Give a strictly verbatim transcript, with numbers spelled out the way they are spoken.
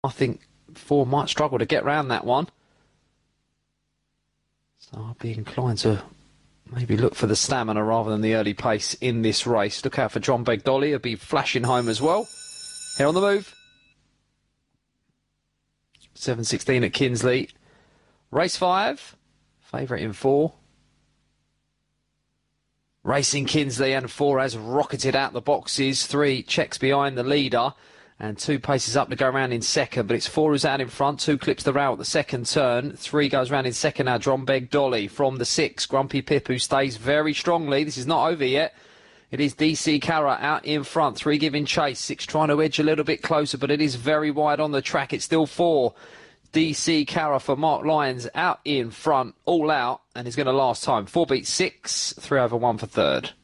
I think four might struggle to get round that one. So I'll be inclined to maybe look for the stamina rather than the early pace in this race. Look out for John Begg Dolly. He'll be flashing home as well. Here on the move. seven sixteen at Kinsley. Race five. Favourite in four. Racing Kinsley, and four has rocketed out the boxes. Three checks behind the leader. And two paces up to go round in second. But it's four who's out in front. Two clips the row at the second turn. Three goes round in second now. John Begg Dolly from the six. Grumpy Pip, who stays very strongly. This is not over yet. It is D C Cara out in front. Three giving chase. Six trying to edge a little bit closer, but it is very wide on the track. It's still four. D C Cara for Mark Lyons out in front. All out. And is going to last time. Four beats six. Three over one for third.